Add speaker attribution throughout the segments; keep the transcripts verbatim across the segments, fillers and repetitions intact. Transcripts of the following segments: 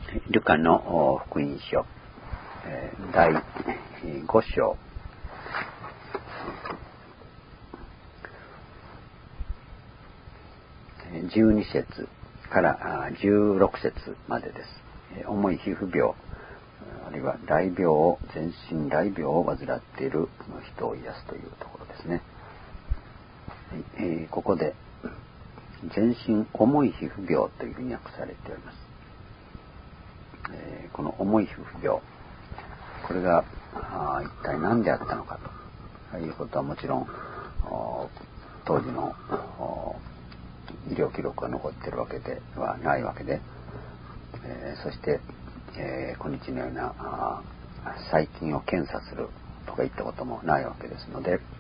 Speaker 1: ルカの福音書だいご章じゅうに節からじゅうろく節までです。重い皮膚病あるいは大病を全身大病を患っている人を癒すというところですね。えー、ここで全身重い皮膚病というふうに訳されております。えー、この重い皮膚病、これが一体何であったのかということはもちろん当時の医療記録が残っているわけではないわけで、えー、そして、えー、今日のような細菌を検査するとかいったこともないわけですので、えー、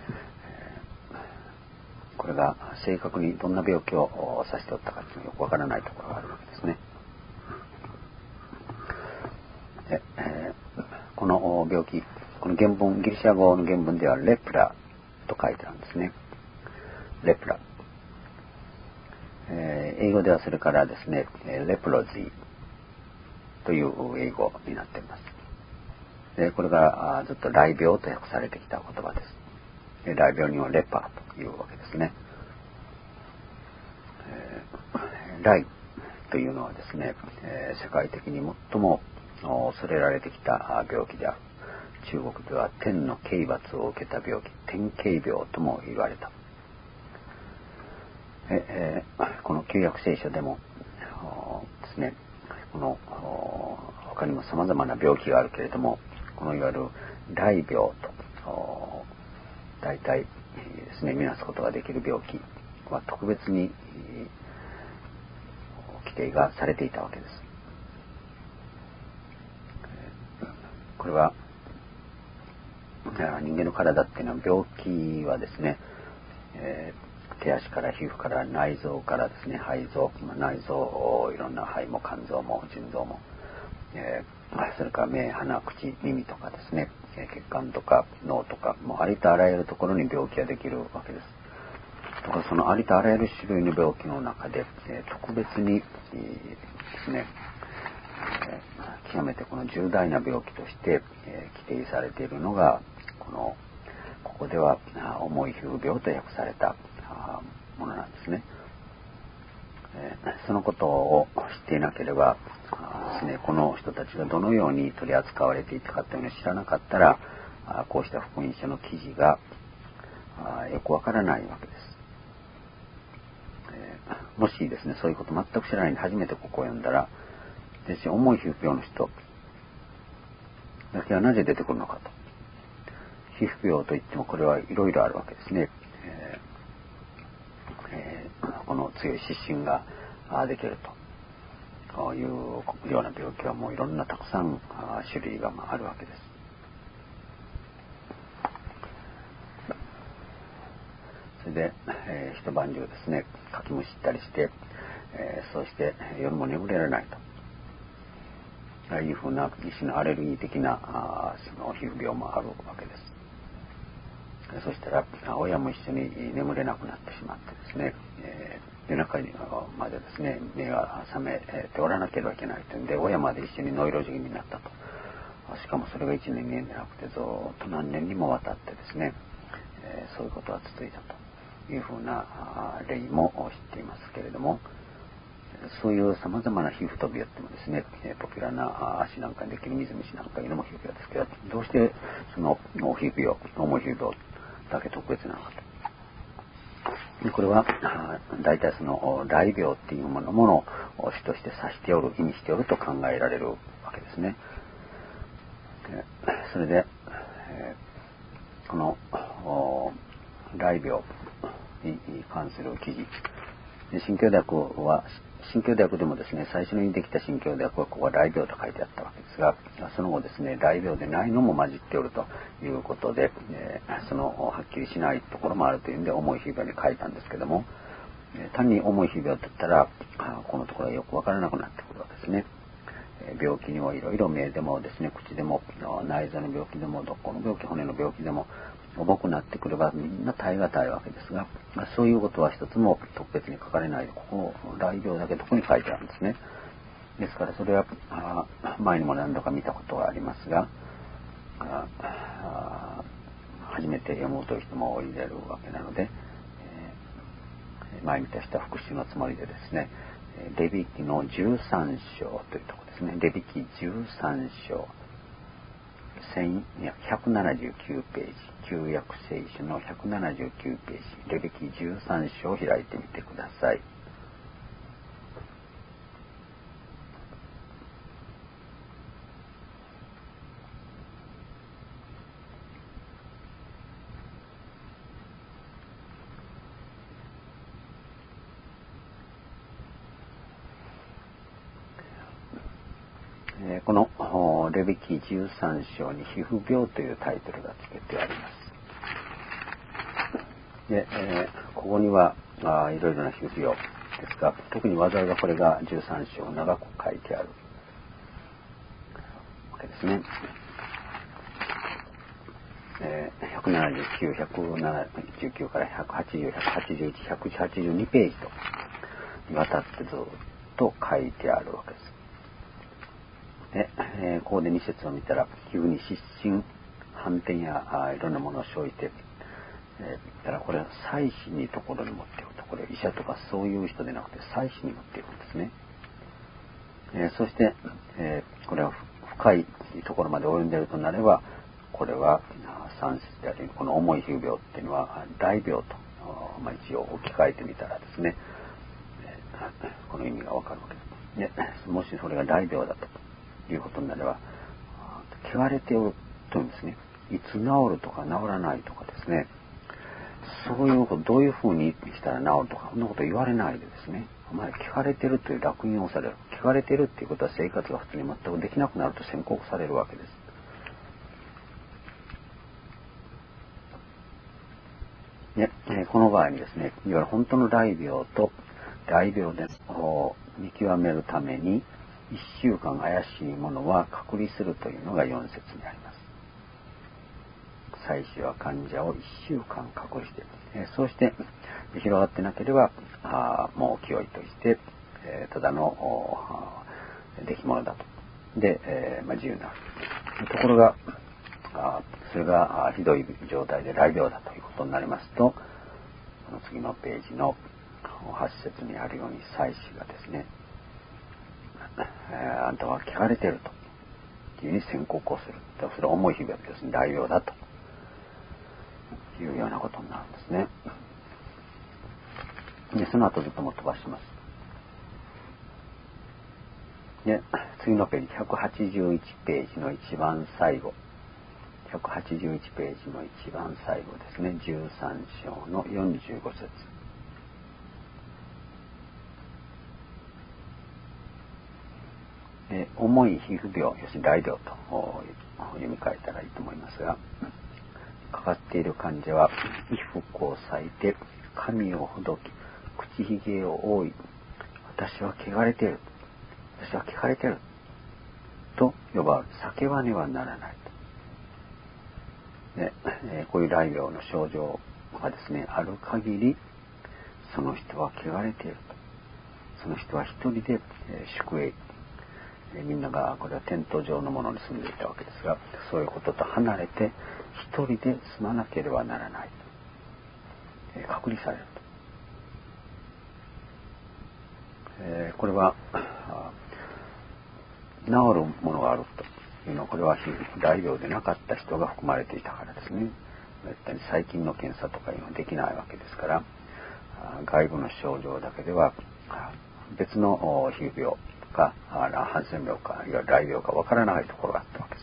Speaker 1: これが正確にどんな病気を指しておったかというのはよくわからないところがあるわけですね。でえー、この病気、この原文、ギリシャ語の原文ではレプラと書いてあるんですね。レプラ、えー、英語ではそれからですね、レプロジーという英語になっています。でこれがずっと雷病と訳されてきた言葉です。で雷病にはレパーというわけですね。えー、雷というのはですね、えー、世界的に最も恐れられてきた病気である。中国では天の刑罰を受けた病気、天刑病とも言われた。えー、この旧約聖書でもですね、この他にも様々な病気があるけれども、このいわゆる雷病と大体ですね見なすことができる病気は特別に規定がされていたわけです。これは人間の体っていうのは病気はですね、えー、手足から皮膚から内臓からですね肺臓、内臓いろんな肺も肝臓も腎臓も、えー、それから目鼻口耳とかですね血管とか脳とかもうありとあらゆるところに病気ができるわけです。だからそのありとあらゆる種類の病気の中で、えー、特別に、えー、ですね、えー、極めてこの重大な病気として、えー、規定されているのがこのここでは重い皮膚病と訳されたものなんですね。えー、そのことを知っていなければですね、この人たちがどのように取り扱われていたかというのを知らなかったら、こうした福音書の記事がよくわからないわけです。えー、もしですね、そういうこと全く知らないで初めてここを読んだら、ですね、重い皮膚病の人だけはなぜ出てくるのかと。皮膚病といってもこれはいろいろあるわけですね。えーえー、この強い湿疹ができるというような病気はもういろんなたくさん種類があるわけです。それで、えー、一晩中ですねかきむしったりして、えー、そうして夜も眠れられないというふうな一種のアレルギー的なあその皮膚病もあるわけです。そしたら親も一緒に眠れなくなってしまってですね、えー、夜中までですね目が覚めておらなければいけないというんで親まで一緒にノイローゼ気味になったと。しかもそれがいちねんにねんでなくてずっと何年にもわたってですね、えー、そういうことは続いたというふうな例も知っていますけれども、そういう様々な皮膚飛び病ってもですね、ポピュラーな足なんかにできる水虫なんかいうのも皮膚病ですけど、どうしてその皮膚病、重い皮膚病だけ特別なのかと。でこれは大体その雷病っていうものもの主として指しておる、意味しておると考えられるわけですね。それでこの雷病に関する記事、新京大学は新京大学でもですね最初にできた新京大学はここは雷病と書いてあったわけですが、その後ですね雷病でないのも混じっておるということで、えー、そのはっきりしないところもあるというんで重い皮膚病に書いたんですけども、単に重い皮膚病って言ったらこのところはよくわからなくなってくるわけですね。病気にはいろいろ目でもですね口でも内臓の病気でもどこの病気骨の病気でも重くなってくればみんな耐え難いわけですが、そういうことは一つも特別に書かれないで、ここ雷病だけ特に書いてあるんですね。 ですからそれは前にも何度か見たことがありますが、初めて読もうという人もおいでるわけなので、前に見たした復習のつもりでですね、レビ記のじゅうさん章というところですね。レビ記じゅうさん章ひゃくななじゅうきゅうページ、旧約聖書のひゃくななじゅうきゅうページ、レビ記じゅうさん章を開いてみてください。このレビ記じゅうさん章に皮膚病というタイトルが付けてあります。で、えー、ここにはあいろいろな皮膚病ですが、特にわざわざこれがじゅうさん章長く書いてあるわけですね。えー、ひゃくななじゅうきゅう、ひゃくななじゅうきゅうからひゃくはちじゅう、ひゃくはちじゅういち、ひゃくはちじゅうにページとにわたってずっと書いてあるわけです。で、えー、ここでに節を見たら、皮膚に湿疹、斑点やあいろんなものを生じて、えー、たらこれは祭司にところに持っていくと、これ医者とかそういう人でなくて祭司に持っていくんですね。えー、そして、えー、これは深いところまで及んでいるとなれば、これは三節であるこの重い皮膚病っていうのは大病と、まあ、一応置き換えてみたらですね、えー、この意味がわかるわけです。で、もしそれが大病だということになれば、汚れておるというんですね。いつ治るとか治らないとかですね、そういうこと、どういうふうにしたら治るとか、そんなこと言われないでですね、お前汚れてるという烙印をされる。汚れてるっていうことは生活が普通に全くできなくなると宣告されるわけです。ね、この場合にですね、いわゆる本当の大病と大病で見極めるために、一週間怪しいものは隔離するというのがよん節にあります。祭司は患者を一週間隔離して、えー、そうして広がってなければあもう清いとして、えー、ただの出来物だと。で、えーまあ、自由になる。ところがあそれがひどい状態で大病だということになりますと、この次のページのはち節にあるように祭司がですね、あんたは汚れているというふうに宣告をする。それは重い皮膚病ですね、大病だというようなことになるんですね。で、その後ずっとも飛ばします。で、次のページ、ひゃくはちじゅういちページの一番最後。ひゃくはちじゅういちページの一番最後ですね。じゅうさん章のよんじゅうご節。え重い皮膚病、要するに大病と読み替えたらいいと思いますが、かかっている患者は衣服を裂いて髪をほどき、口ひげを覆い、私は汚れている、私は汚れていると呼ばれ、叫ばねばならないと。で、えー、こういう大病の症状がですね、ある限り、その人は汚れていると。その人は一人で、えー、宿営、えー、みんながこれはテント上のものに住んでいたわけですが、そういうことと離れて一人で住まなければならないと、えー、隔離されると。えー、これは治るものがあるというのは、これは大病でなかった人が含まれていたからですね。めったに細菌の検査とかいうのはできないわけですから、外部の症状だけでは別の皮膚病かハンセン病か、いわゆる大病かわからないところがあったわけです。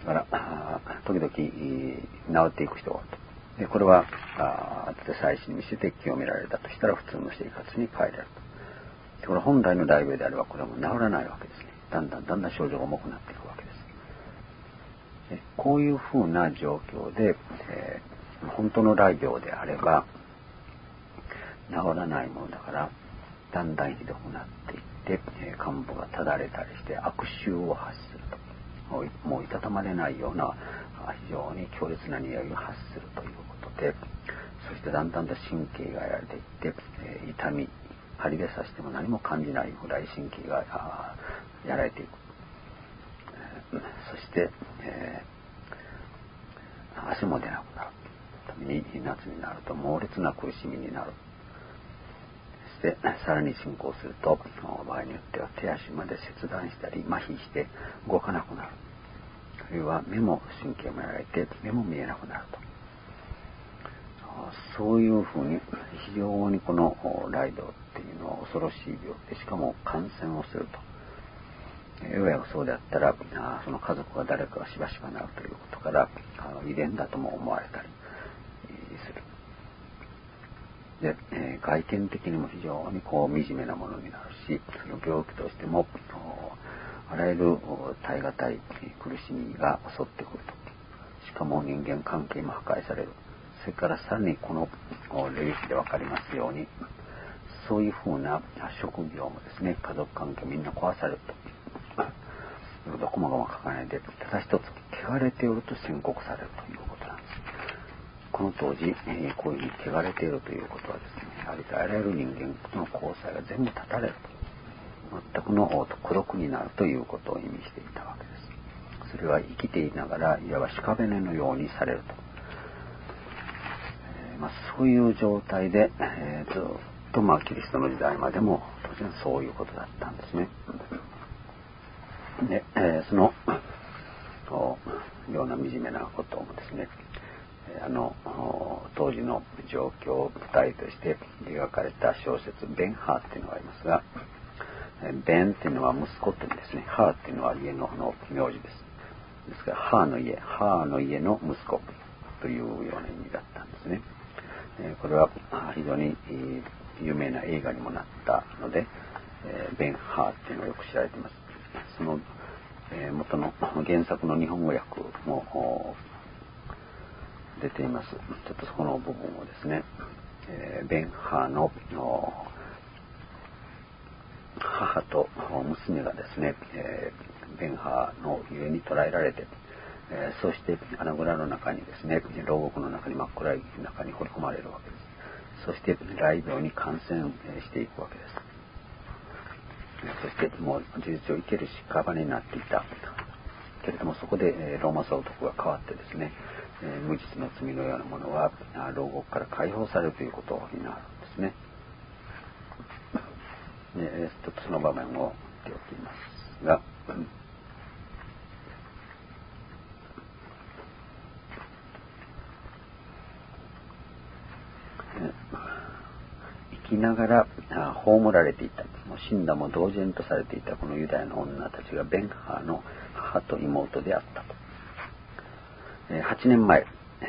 Speaker 1: だから時々治っていく人がおると。でこれは祭司に見せて清められたとしたら普通の生活に帰れると。これ本来の大病であればこれはもう治らないわけですね。だんだんだんだん症状が重くなっていくわけです。でこういうふうな状況で、えー、本当の大病であれば治らないものだからだんだんひどくなっていって、えー、患部がただれたりして悪臭を発すると、もういたたまれないような非常に強烈な匂いを発するということで、そしてだんだんと神経がやられていって、えー、痛み針で刺しても何も感じないぐらい神経がやられていく。そして、えー、足も出なくなるために夏になると猛烈な苦しみになる。そしてさらに進行すると場合によっては手足まで切断したり麻痺して動かなくなる。あるいは目も神経もやられて目も見えなくなると。そういうふうに非常にこの雷道っていうのは恐ろしい病で、しかも感染をすると。ようやくそうであったらその家族が誰かがしばしばなるということから遺伝だとも思われたりする。で、えー、外見的にも非常にこう惨めなものになるし、その病気としてもあらゆる耐え難い苦しみが襲ってくると。しかも人間関係も破壊される。それからさらにこの例示で分かりますように、そういうふうな職業もですね、家族関係みんな壊されると。どこもがも書かないで、ただ一つ汚れていると宣告されるということなんです。この当時、えー、こういうふうに汚れているということはですね、ありとあらゆる人間との交際が全部断たれると。全くの孤独になるということを意味していたわけです。それは生きていながらいわば屍のようにされると。えーまあ、そういう状態で、えー、ずっとまあキリストの時代までも当然そういうことだったんですね。で、えー、そのような惨めなこともですね、あの当時の状況を舞台として描かれた小説「ベンハー」っていうのがありますが、ベンっていうのは息子というですね、ハーっていうのは家のの名字です。ですからハーの家、ハーの家の息子というような意味だったんですね。これは非常に有名な映画にもなったので、ベンハーっていうのがよく知られています。その元の原作の日本語訳も出ています。ちょっとそこの部分をですね、ベンハーの母と娘がですね、ベンハーの家に捕らえられて、そして穴蔵の中にですね、牢獄の中に真っ暗い中に放り込まれるわけです。そして雷病に感染していくわけです。そしてもう事実上生ける屍になっていたけれども、そこでローマ総督が変わってですね、無実の罪のようなものは牢獄から解放されるということになるんですね。でちょっとその場面を見ておきますが、生きながら葬られていた、死んだも同然とされていたこのユダヤの女たちがベンハーの母と妹であったと。はちねんまえ、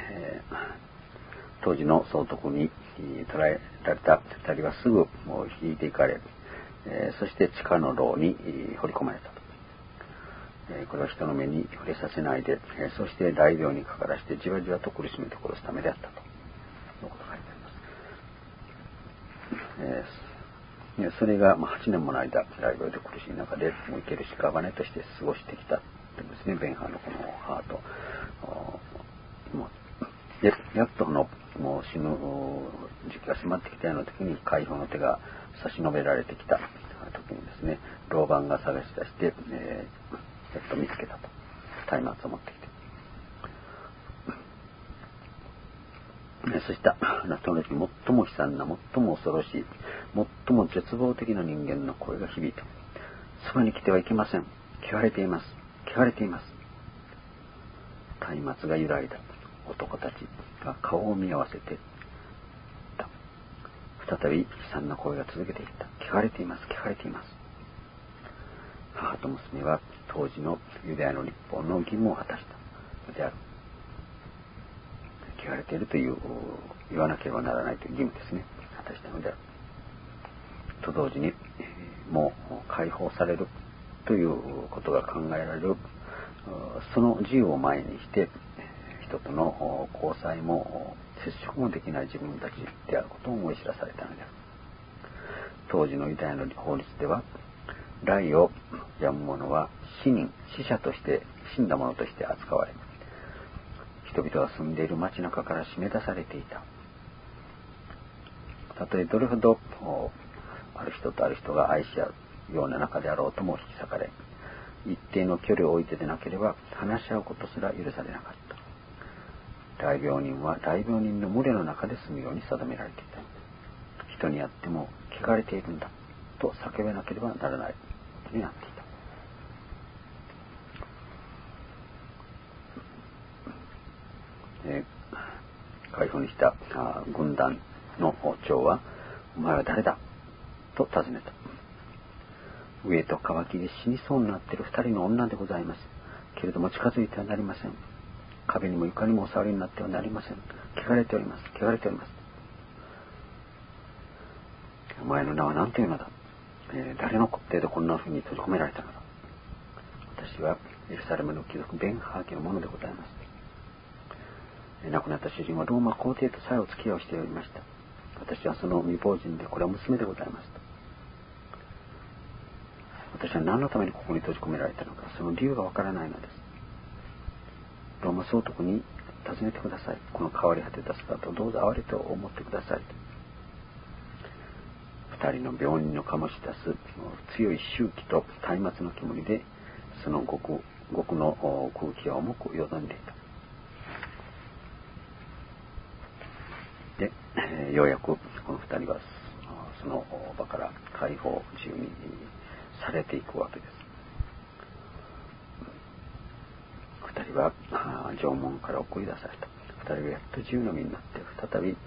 Speaker 1: 当時の総督に捕らえられたふたりはすぐ引いていかれ、そして地下の牢に放り込まれたと。これは人の目に触れさせないで、そして雷病にかからしてじわじわと苦しめて殺すためであったということが書いてあります。えー、それがはちねんもの間雷病で苦しい中で生ける屍として過ごしてきたというですね、ベンハーのこの母とで、やっとこのもう死ぬ時期が迫ってきたような時に解放の手が差し伸べられてきた時にですね、老婆が探し出して、えー、やっと見つけたと。松明を持ってきて、そしたその時最も悲惨な、最も恐ろしい、最も絶望的な人間の声が響いた。そばに来てはいけません。汚れています。汚れています。松明が揺らいだ。男たちが顔を見合わせていった。再び悲惨な声が続けていった。汚れています。汚れています。母と娘は当時のユダヤの立法の義務を果たしたのである。汚れているという言わなければならないという義務ですね、果たしたのであると同時に、もう解放されるということが考えられるその自由を前にして人との交際も接触もできない自分たちであることを思い知らされたのである。当時のユダヤの法律では、雷を病む者は死人、死者として死んだ者として扱われ、人々が住んでいる街中から締め出されていた。たとえどれほどある人とある人が愛し合うような中であろうとも引き裂かれ、一定の距離を置いてでなければ話し合うことすら許されなかった。大病人は大病人の群れの中で住むように定められていた。人にあっても汚れているんだと叫べなければならないことになっていた。えー、解放にした軍団の長は、お前は誰だと尋ねた。飢えと渇きで死にそうになっている二人の女でございます。けれども近づいてはなりません。壁にも床にもお触りになってはなりません。汚れております。汚れております。お前の名は何というのだ、えー、誰の手でこんな風に閉じ込められたのだ。私はエルサレムの貴族ベンハー家のものでございます。亡くなった主人はローマ皇帝とさえお付き合いをしておりました。私はその未亡人で、これは娘でございますと。私は何のためにここに閉じ込められたのか、その理由がわからないのです。ローマ総督に尋ねてください。この変わり果てた姿をどうぞ哀れと思ってくださいと。二人の病人の醸し出す強い臭気と松明の煙で、その極極の空気は重くよどんでいた。で、えー、ようやくこの二人はその場から解放自由にされていくわけです。二人は城門から送り出された。二人はやっと自由の身になって再び、えー、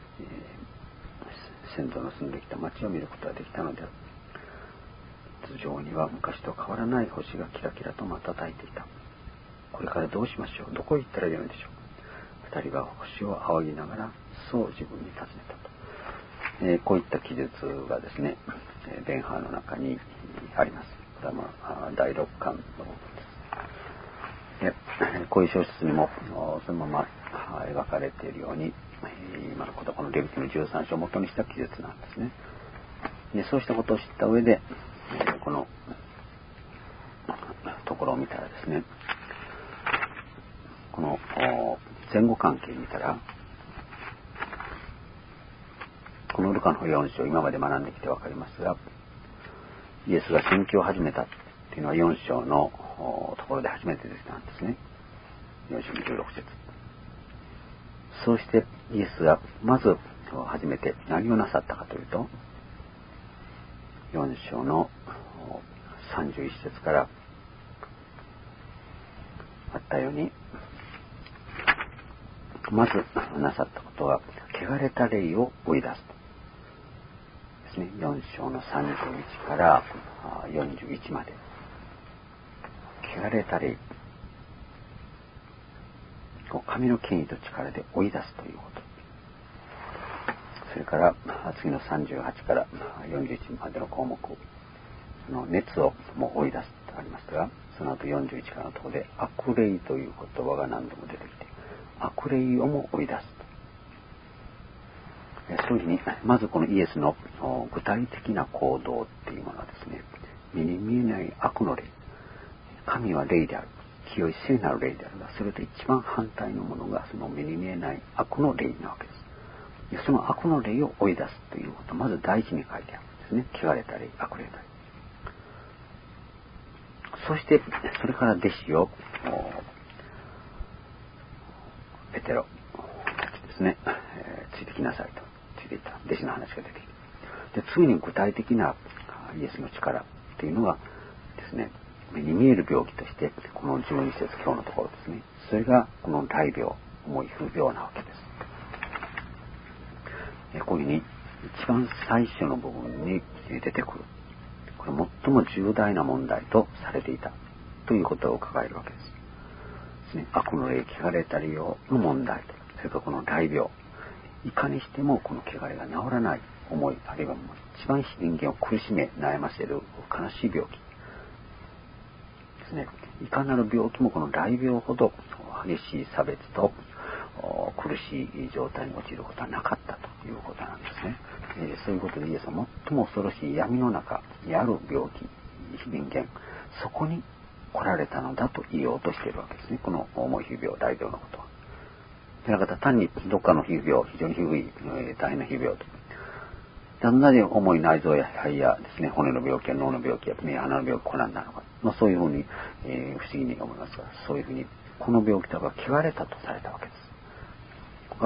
Speaker 1: 先祖の住んできた町を見ることができたのである。頭上には昔と変わらない星がキラキラと瞬いていた。これからどうしましょう、どこへ行ったらよいのでしょう。二人は星を仰ぎながらそう自分に尋ねたと。えー、こういった記述がですね、ベンハーの中にあります。これは、まあ、だいろっかんの部分です。でこういう小説にもそのまま描かれているように、今のことこのレビキのじゅうさん章を元にした記述なんですね。でそうしたことを知った上で、このところを見たらですね、この前後関係を見たら、このルカのよん章、今まで学んできてわかりますが、イエスが宣教を始めたっていうのはよん章のところで初めて出てきたんですね。よん章のじゅうろく節。そうしてイエスがまず初めて何をなさったかというと、よん章のさんじゅういち節からあったように、まずなさったことは、汚れた霊を追い出すとですね。よん章のさんじゅういちからよんじゅういちまで、汚れた霊を神の権威と力で追い出すということ。それから次のさんじゅうはちからよんじゅういちまでの項目、その熱をも追い出すとありますが、その後よんじゅういちからのところで悪霊という言葉が何度も出てきて、悪霊をも追い出すと。そういうふうに、まずこのイエスの具体的な行動っていうものはですね、目に見えない悪の霊、神は霊である、清い聖なる霊であるが、それと一番反対のものがその目に見えない悪の霊なわけです。でその悪の霊を追い出すということ、まず第一に書いてあるんですね。汚れた霊、悪霊な霊。そしてそれから弟子をペテロですね、えー、ついてきなさいと、ついていった弟子の話が出てきて、で次に具体的なイエスの力っていうのがですね、目に見える病気としてこのじゅうに節、今日のところですね、それがこの大病、重い不病なわけです。えこういうふうに一番最初の部分に出てくる、これ最も重大な問題とされていたということを抱えるわけです。ですね、悪の霊、汚れた霊の問題と、それからこの大病、いかにしてもこの汚れが治らない思い、あるいはもう一番人間を苦しめ悩ませる悲しい病気ですね。いかなる病気もこの大病ほど激しい差別と苦しい状態に陥ることはなかったということなんですね。えー、そういうことでイエスは最も恐ろしい闇の中にある病気、人間、そこに来られたのだと言おうとしているわけですね。この重い皮膚病、大病のことは。でなかった単にどっかの皮膚病、非常に低い、えー、大変な皮膚病となぜ重い内臓や肺やですね、骨の病気や脳の病気や目や鼻の病気、こなんなのか、まあ、そういうふうに、えー、不思議に思いますが、そういうふうに、この病気とか汚れたとされたわけです。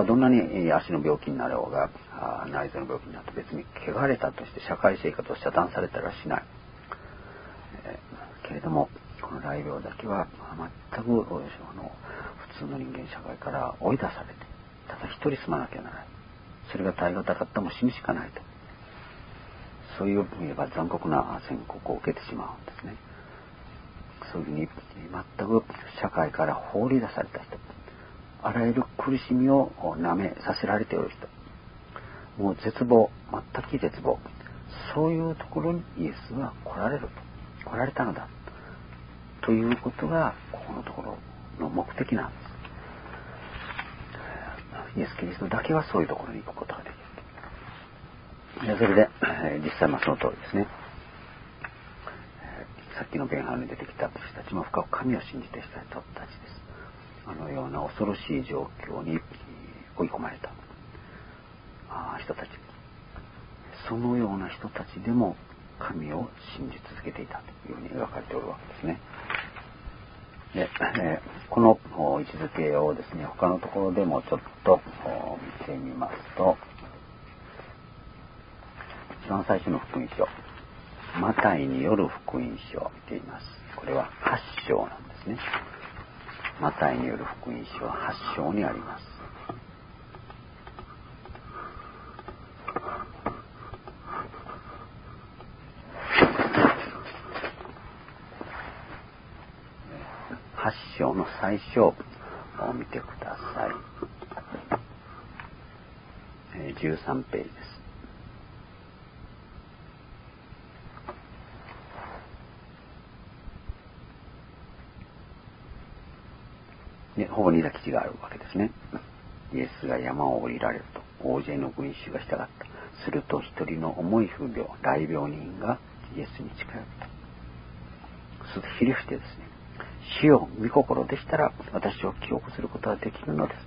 Speaker 1: どんなに、えー、足の病気になろうが、あ内臓の病気になって別に汚れたとして社会生活を遮断されたりはしない。えー、けれども、この雷病だけは全くあの普通の人間社会から追い出されて、ただ一人住まなきゃならない。それが耐え難かったらもう死ぬしかないと。そういう言えば残酷な宣告を受けてしまうんですね。そういうふうに全く社会から放り出された人、あらゆる苦しみをなめさせられている人、もう絶望、全く絶望、そういうところにイエスは来られると、来られたのだということがここのところの目的なんです。イエス・キリストだけはそういうところに行くことができる。それで、えー、実際もその通りですね。えー、さっきの弁半に出てきた人たちも深く神を信じている人たちです。あのような恐ろしい状況に追い込まれた人たち。そのような人たちでも神を信じ続けていたというふうに描かれておるわけですね。で、えー、この位置づけをですね、他のところでもちょっと見てみますと、一番最初の福音書、マタイによる福音書を見ています。これははち章なんですね。マタイによる福音書ははち章にあります。はち章の最初を見てください。じゅうさんページです。で、ほぼにだ基地があるわけですね。イエスが山を降りられると、大勢の群衆が従った。すると一人の重い風病、大病人がイエスに近寄った。するとひれ伏してですね、主よ、御心でしたら私を清くすることはできるのです。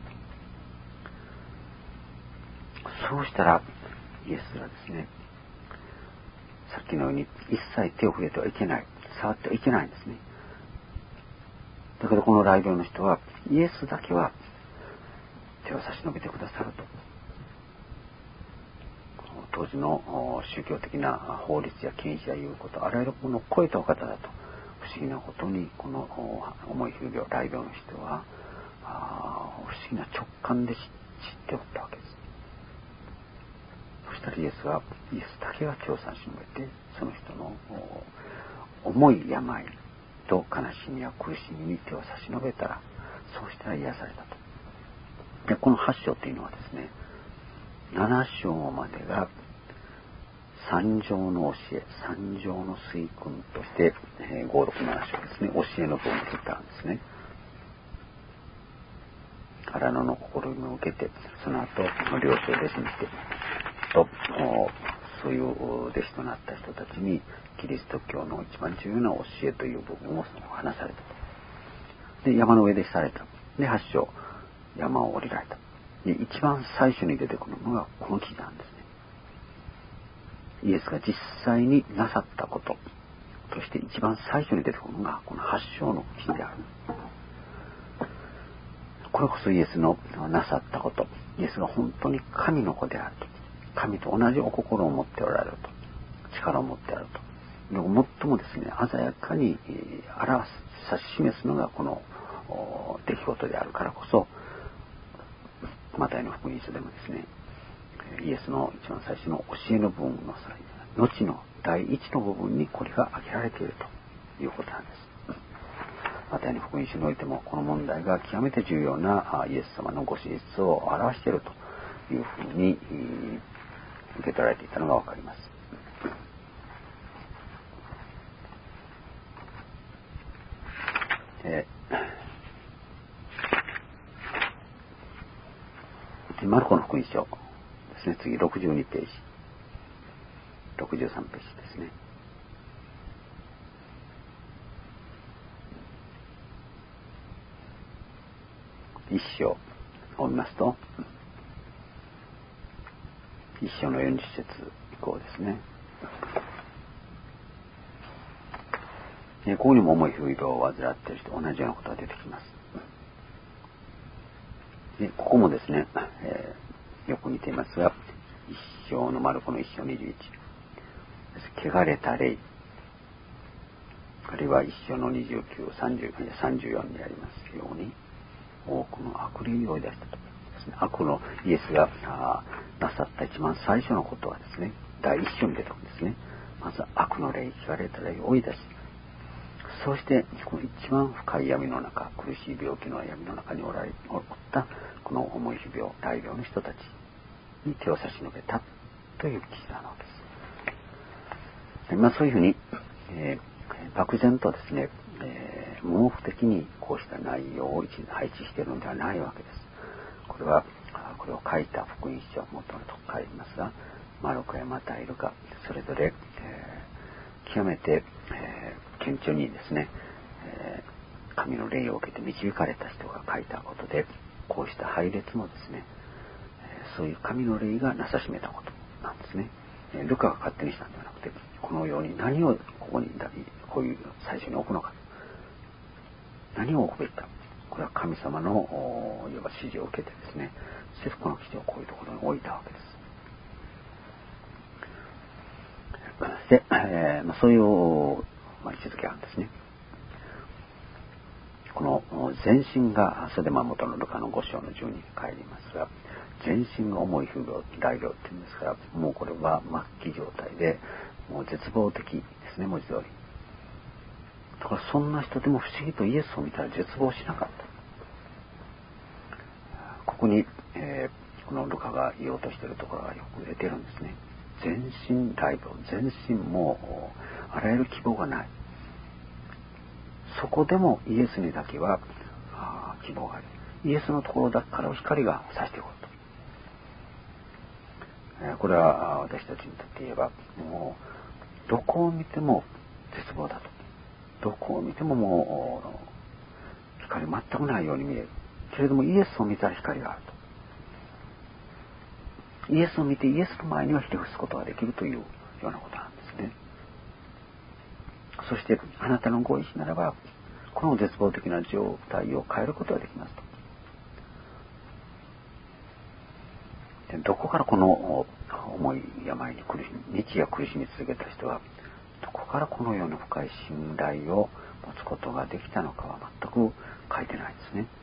Speaker 1: そうしたら、イエスがですね、さっきのように一切手を触れてはいけない、触ってはいけないんですね。だけどこの雷病の人は、イエスだけは手を差し伸べてくださると。当時の宗教的な法律や禁止やいうこと、あらゆるものを超えたお方だと。不思議なことに、この重い風病、雷病の人は、不思議な直感で知っておったわけです。そしたらイエスは、イエスだけが手を差し伸べて、その人の重い病と悲しみや苦しみに手を差し伸べたら、そうしたら癒されたと。で、このはち章というのはですね、なな章までが三条の教え、三条の水訓として、えー、ご、ろく、なな章ですね、教えの文を受けたんですね。荒野の試みを受けて、その後、領書を弟子にして、と、そういう弟子となった人たちに、キリスト教の一番重要な教えという部分を話されたと。で、山の上でされた。で、はち章、山を降りられた。で、一番最初に出てくるのがこの記事なんですね。イエスが実際になさったこととして一番最初に出てくるのがこのはち章の記事である。これこそイエスのなさったこと、イエスが本当に神の子であると、神と同じお心を持っておられると、力を持っておられると。最もですね、鮮やかに表す、指し示すのがこの出来事であるからこそ、マタイの福音書でもですね、イエスの一番最初の教えの部分の際、後の第一の部分にこれが挙げられているということなんです。マタイの福音書においてもこの問題が極めて重要なイエス様のご資質を表しているというふうに受け取られていたのがわかります。えー、マルコの福音書ですね、次ろくじゅうにページ、ろくじゅうさんページですね。一章を見ますと、一章のよんじゅっ節、 こうですね。ここにも重い風病を患っている人、同じようなことが出てきます。でここもですね、えー、よく似ていますが、一章の丸子の一章にじゅういち。汚れた霊。あるいは一章のにじゅうきゅう、さんじゅう、さんじゅうよんにありますように、多くの悪霊を追い出したとですね。悪のイエスがなさった一番最初のことはですね、第一章に出てくるんですね。まず悪の霊、汚れた霊を追い出し、そしてこの一番深い闇の中、苦しい病気の闇の中におられおったこの重い病、大病の人たちに手を差し伸べたという記事なわけです。でまあ、そういうふうに、えー、漠然とですね、えー、無目的にこうした内容を一に配置しているのではないわけです。これはこれを書いた福音書を元のと書いてますが、マルコやマタイ、ルカ、それぞれ、えー、極めて、えー、顕著にですね、えー、神の霊を受けて導かれた人が書いたことで、こうした配列もですね、えー、そういう神の霊がなさしめたことなんですね。えー、ルカが勝手にしたんではなくて、このように何をここにこういう最初に置くのか、何を置くべきか、これは神様のいわば指示を受けてですね、そしてこの記事をこういうところに置いたわけです。で、えーまあ、そういう、まあ、位置づけがあるんですね。この全身が、それでまあ元のルカのご章のじゅうにに帰りますが、全身が重い風病、大病っていうんですから、もうこれは末期状態で、もう絶望的ですね、文字通り。だからそんな人でも不思議とイエスを見たら絶望しなかった。ここに、えー、このルカが言おうとしているところがよく出てるんですね。全身大病、全身もあらゆる希望がない。そこでもイエスにだけは希望がある。イエスのところだから光が差してくると。えー、これは私たちにとって言えば、もうどこを見ても絶望だと。どこを見てももう光全くないように見える。けれどもイエスを見たら光があると。イエスを見てイエスの前にはひれ伏すことができるというようなことなんですね。そしてあなたのご意志ならばこの絶望的な状態を変えることができますと。でどこからこの重い病に苦しみ日夜苦しみ続けた人はどこからこのような深い信頼を持つことができたのかは全く書いてないですね。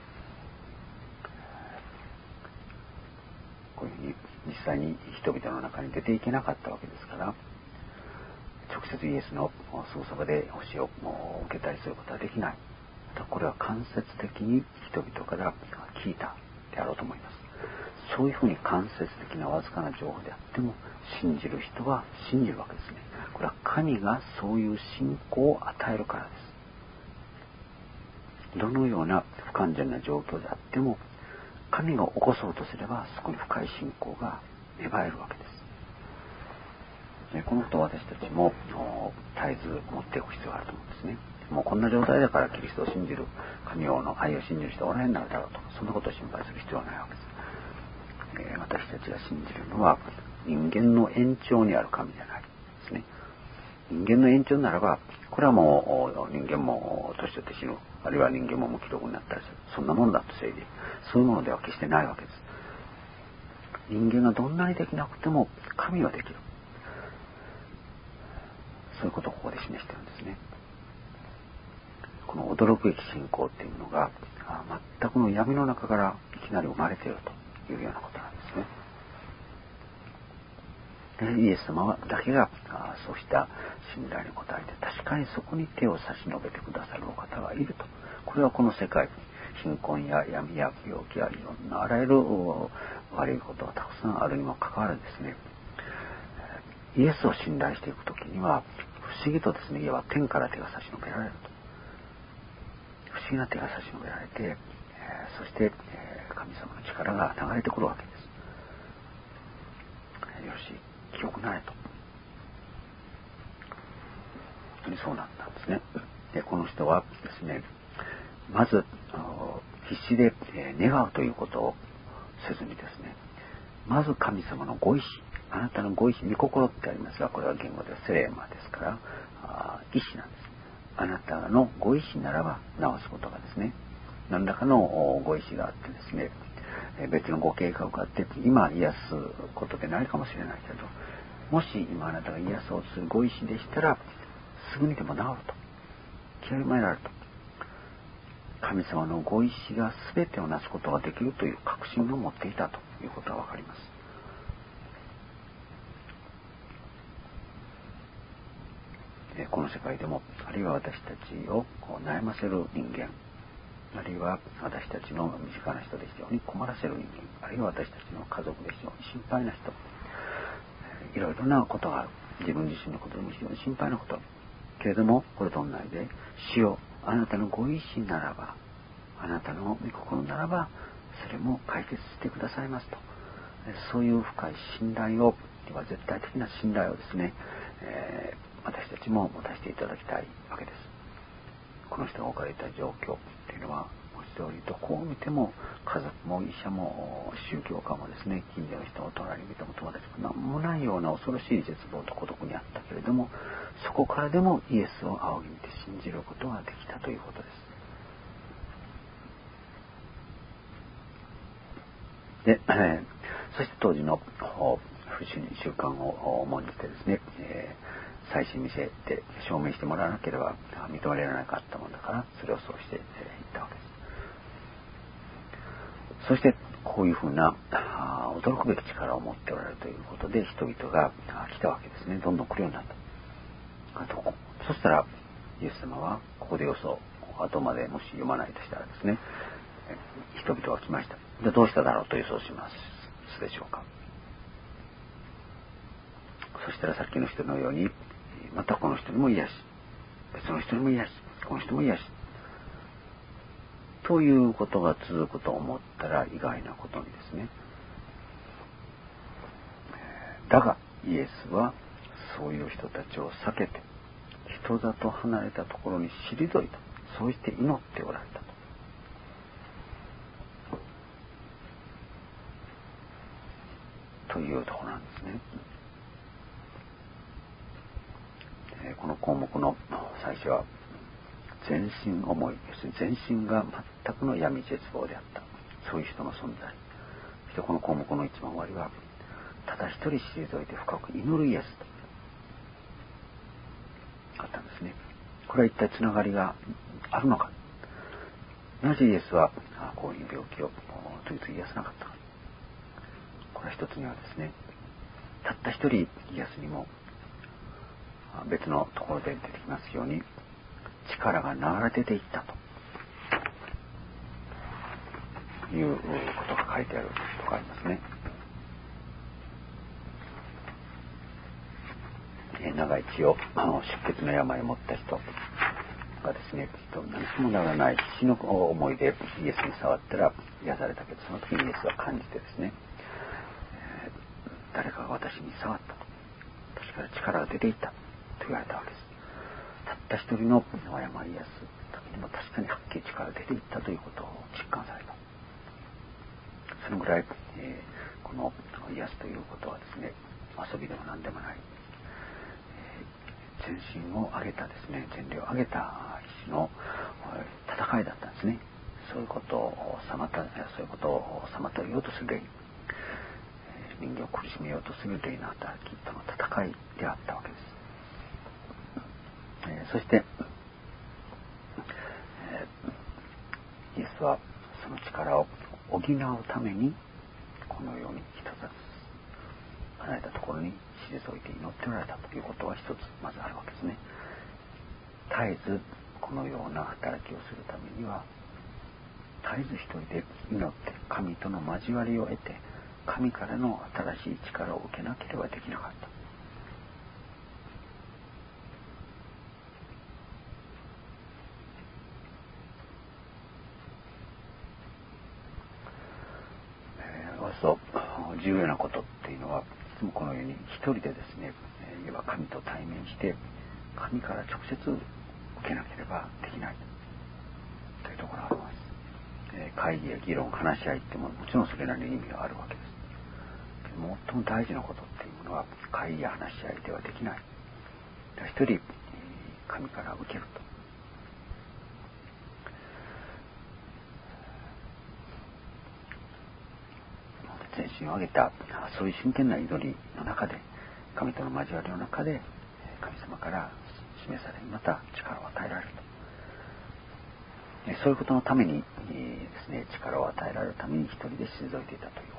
Speaker 1: こういうふうに実際に人々の中に出ていけなかったわけですから、直接イエスのすぐそばで教えを受けたりすることはできない。これは間接的に人々から聞いたであろうと思います。そういうふうに間接的なわずかな情報であっても信じる人は信じるわけですね。これは神がそういう信仰を与えるからです。どのような不完全な状況であっても神が起こそうとすればそこに深い信仰が芽生えるわけです。このことを私たちも絶えず持っていく必要があると思うんですね。もうこんな状態だからキリストを信じる、神王の愛を信じる人はおられになるだろうと、そんなことを心配する必要はないわけです。えー、私たちが信じるのは人間の延長にある神じゃないですね。人間の延長ならば、これはもう人間も年取って死ぬ、あるいは人間も無気力になったりする、そんなものだと正義、そういうものでは決してないわけです。人間がどんなにできなくても神はできる。そういうことをここで示しているんですね。この驚くべき信仰っていうのが全くの闇の中からいきなり生まれているというようなことなんですね。でイエス様だけがそうした信頼に応えて確かにそこに手を差し伸べてくださるお方がいると。これはこの世界貧困や闇や病気やいろんなあらゆる悪いことがたくさんあるにもかかわらずですね、イエスを信頼していくときには不思議とですね、いわば天から手が差し伸べられると。不思議な手が差し伸べられて、えー、そして、えー、神様の力が流れてくるわけです。よし、記憶ないと。本当にそうなったんですね。で、この人はですね、まず必死で、えー、願うということをせずにですね、まず神様のご意志、 あなたのご意志、御心ってありますが、これは言語ではセレーマですから、あ意志なんです。あなたのご意志ならば治すことがですね、何らかのご意志があってですね、別のご計画があって、今癒すことでないかもしれないけど、もし今あなたが癒そうとするご意志でしたら、すぐにでも治ると。清められると。神様のご意志が全てをなすことができるという確信を持っていたということがわかります。この世界でも、あるいは私たちを悩ませる人間、あるいは私たちの身近な人で非常に困らせる人間、あるいは私たちの家族で非常に心配な人、いろいろなことがある。自分自身のことでも非常に心配なこと。けれども、これと同じで、主よ、あなたのご意志ならば、あなたの御心ならば、それも解決してくださいますと。そういう深い信頼を、絶対的な信頼をですね、えー私たちも持たせていただきたいわけです。この人が置かれた状況っていうのは、文字通りどこを見ても家族も医者も宗教家もですね、近所の人も隣に見ても友達も何もないような恐ろしい絶望と孤独にあったけれども、そこからでもイエスを仰ぎ見て信じることができたということです。で、えー、そして当時の不信習慣を重んじてですね、えー最新見せて証明してもらわなければ認められなかったものだから、それをそうしていったわけです。そしてこういうふうな驚くべき力を持っておられるということで、人々が来たわけですね。どんどん来るようになった。そしたらイエス様はここで予想後までもし読まないとしたらですね、人々が来ました。でどうしただろうと予想しますでしょうか。そしたらさっきの人のように、またこの人にも癒し、別の人にも癒し、この人も癒し、ということが続くと思ったら意外なことにですね、だがイエスはそういう人たちを避けて人里離れたところに退いた。そうして祈っておられたと。というところなんですね。この項目の最初は全身思い、要するに全身が全くの闇絶望であった、そういう人の存在。そしてこの項目の一番終わりは、ただ一人退いて深く祈るイエスとあったんですね。これは一体つながりがあるのか。なぜイエスはこういう病気を次々癒さなかったか。これは一つにはですね、たった一人癒すにも別のところで出てきますように、力が流れ出ていったということが書いてあるとかありますね。長い血を出血の病を持った人がですね、何もならない死の思いでイエスに触ったら癒されたけど、その時にイエスは感じてですね、えー、誰かが私に触ったと、私から力が出ていったと言われたわけです。たった一人の病を癒すためにも確かにはっきり力が出ていったということを実感された。そのぐらい、えー、この癒すということはですね、遊びでも何でもない、えー、全身を挙げたですね、全霊を挙げた一種の戦いだったんですね。そういうことを妨そういうことを妨げようとする霊、えー、人間を苦しめようとする霊の働きとの戦いであったわけです。えー、そして、えー、イエスはその力を補うためにこのように一つ離れたところに退いて祈っておられたということは一つまずあるわけですね。絶えずこのような働きをするためには、絶えず一人で祈って神との交わりを得て、神からの新しい力を受けなければできなかった。そう重要なことっていうのは、いつもこのように一人でですね、いわば神と対面して神から直接受けなければできないというところがあります。えー、会議や議論、話し合いってももちろんそれなりに意味があるわけです。けど最も大事なことっていうものは会や話し合いではできない。一人神から受けると。全身を挙げたそういう真剣な祈りの中で、神との交わりの中で神様から示され、また力を与えられると。そういうことのためにですね、力を与えられるために一人で退いていたということ。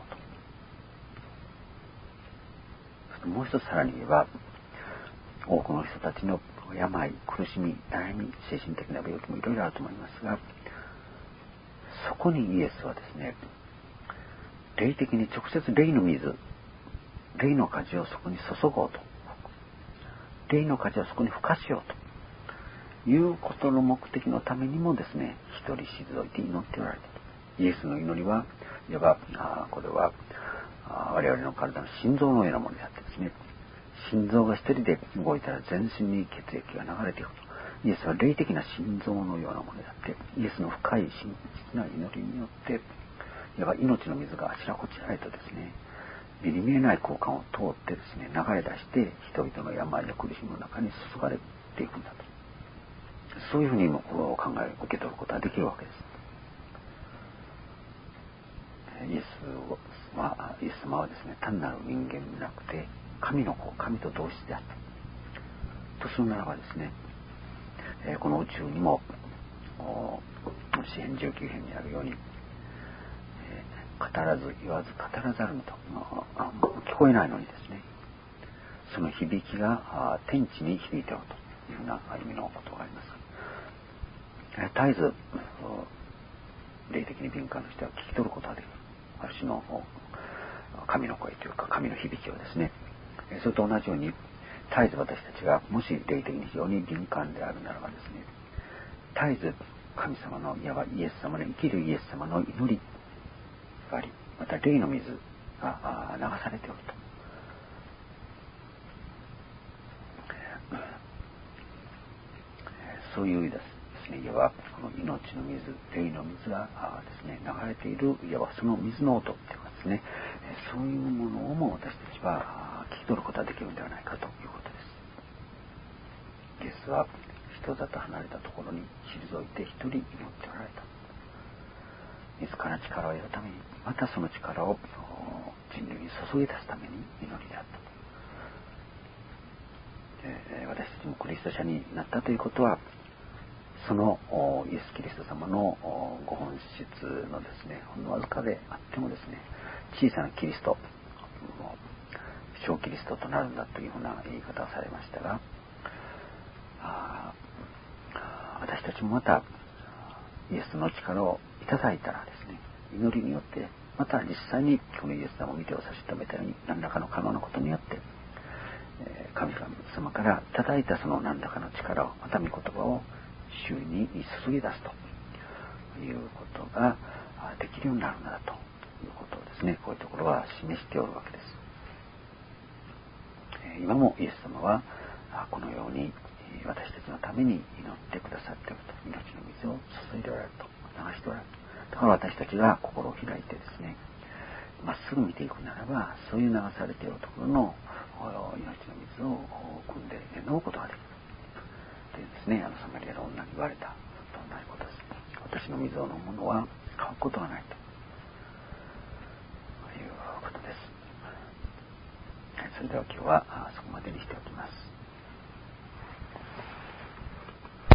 Speaker 1: そしてもう一つさらに言えば、多くの人たちの病、苦しみ、悩み、精神的な病気もいろいろあると思いますが、そこにイエスはですね、霊的に直接霊の水、霊の火事をそこに注ごうと、霊の火事をそこに付加しようということの目的のためにもですね、一人退いて祈っておられたと。イエスの祈りは、いわばあこれはあ我々の体の心臓のようなものであってですね、心臓が一人で動いたら全身に血液が流れていくと。イエスは霊的な心臓のようなものであって、イエスの深い真実な祈りによって、いわば命の水があちらこちらへとですね、目に見えない空間を通ってですね、流れ出して人々の病や苦しみの中に注がれていくんだと。そういうふうにも考え、受け取ることができるわけです。イエスは、イエス様はですね、単なる人間でなくて、神の子、神と同質であった。とするならばですね、この宇宙にも、詩編じゅうきゅう編にあるように、語らず言わず語らざるのと、聞こえないのにですね、その響きが天地に響いておるというふうな意味のことがあります。絶えず霊的に敏感の人は聞き取ることができる。ある種の神の声というか神の響きをですね、それと同じように絶えず私たちがもし霊的に非常に敏感であるならばですね、絶えず神様のいわばイエス様の生きるイエス様の祈りがあり、また霊の水が流されておると。そういうですね、いわばこの命の水、霊の水がですね、流れている、いわばその水の音っていうかですね、そういうものをも私たちは聞き取ることができるのではないかということです。イエスは人里離れたところに退いて一人祈っておられた。自ら力を得るために、またその力を人類に注ぎ出すために祈りであったと。私たちもクリスト者になったということは、そのイエス・キリスト様のご本質のですね、ほんのわずかであってもですね、小さなキリスト、小キリストとなるんだというふうな言い方をされましたが、私たちもまたイエスの力をいただいたらですね、祈りによってまた実際にこのイエス様を見てを差し止めたように、何らかの可能なことによって神様からいただいたその何らかの力を、また御言葉を周囲に注ぎ出すということができるようになるんだということをですね、こういうところは示しておるわけです。今もイエス様はこのように私たちのために祈ってくださっていると、命の水を注いでおられると、流しておられると。だから私たちが心を開いてですね、まっすぐ見ていくならば、そういう流されているところの命の水を汲んで飲むことができるというですね、あのサマリアの女に言われたと同じことです。私の水を飲む者は乾くことがないということです。それでは今日はそこまでにしておきます。